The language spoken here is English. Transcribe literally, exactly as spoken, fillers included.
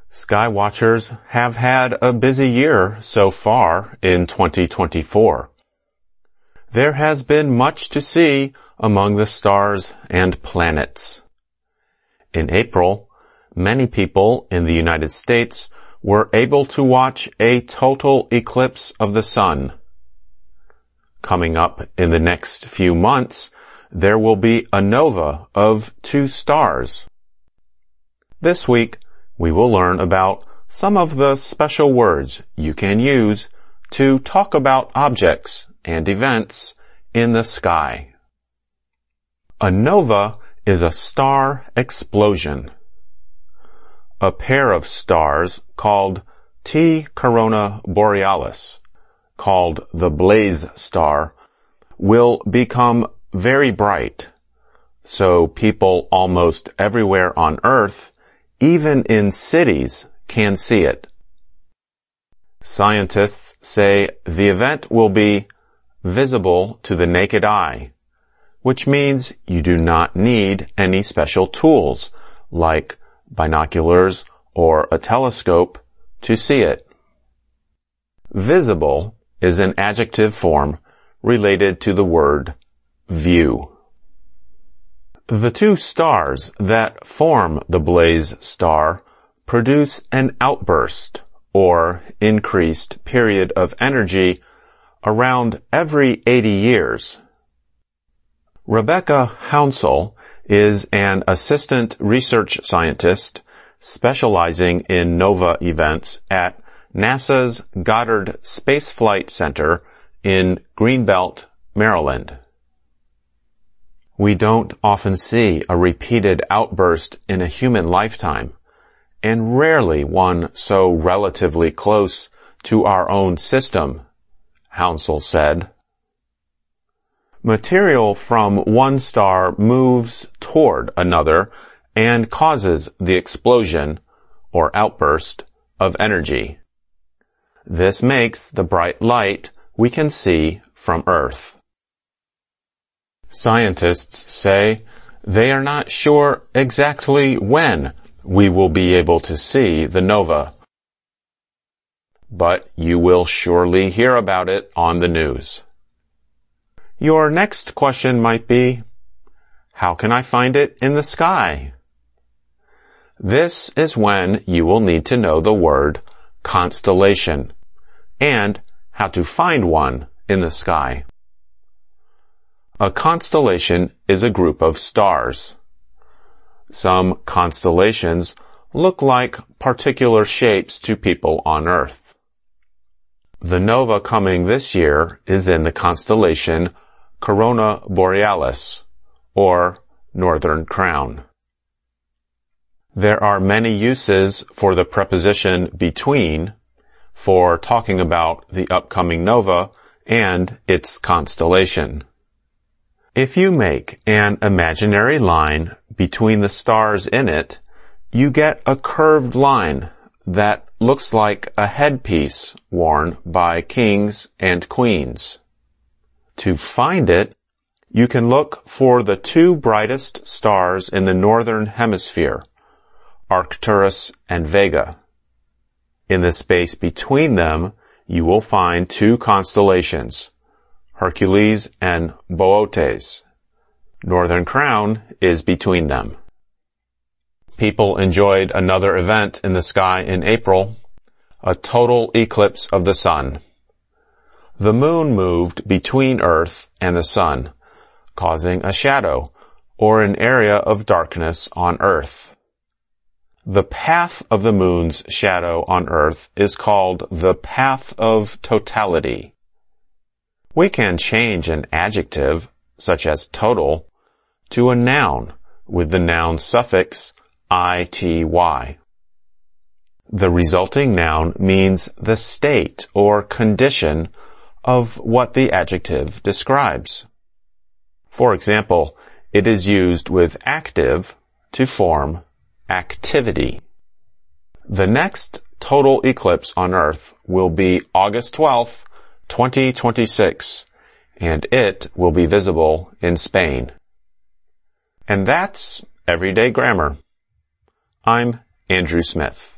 Sky watchers have had a busy year so far in twenty twenty-four. There has been much to see among the stars and planets. In April, many people in the United States were able to watch a total eclipse of the sun. Coming up in the next few months, there will be a nova of two stars. This week, we will learn about some of the special words you can use to talk about objects and events in the sky. A nova is a star explosion. A pair of stars called T Corona Borealis, called the Blaze Star, will become very bright, so people almost everywhere on Earth, even in cities, can see it. Scientists say the event will be visible to the naked eye, which means you do not need any special tools like binoculars or a telescope to see it. Visible is an adjective form related to the word view. The two stars that form the Blaze Star produce an outburst or increased period of energy around every eighty years. Rebecca Hounsell is an assistant research scientist specializing in nova events at NASA's Goddard Space Flight Center in Greenbelt, Maryland. We don't often see a repeated outburst in a human lifetime, and rarely one so relatively close to our own system, Hounsell said. Material from one star moves toward another and causes the explosion or outburst of energy. This makes the bright light we can see from Earth. Scientists say they are not sure exactly when we will be able to see the nova, but you will surely hear about it on the news. Your next question might be, how can I find it in the sky? This is when you will need to know the word constellation and how to find one in the sky. A constellation is a group of stars. Some constellations look like particular shapes to people on Earth. The nova coming this year is in the constellation Corona Borealis, or Northern Crown. There are many uses for the preposition between for talking about the upcoming nova and its constellation. If you make an imaginary line between the stars in it, you get a curved line that looks like a headpiece worn by kings and queens. To find it, you can look for the two brightest stars in the northern hemisphere, Arcturus and Vega. In the space between them, you will find two constellations, Hercules and Boötes. Northern Crown is between them. People enjoyed another event in the sky in April, a total eclipse of the sun. The moon moved between Earth and the sun, causing a shadow, or an area of darkness on Earth. The path of the moon's shadow on Earth is called the path of totality. We can change an adjective, such as total, to a noun with the noun suffix ity. The resulting noun means the state or condition of what the adjective describes. For example, it is used with active to form activity. The next total eclipse on Earth will be August twelfth, twenty twenty-six, and it will be visible in Spain. And that's Everyday Grammar. I'm Andrew Smith.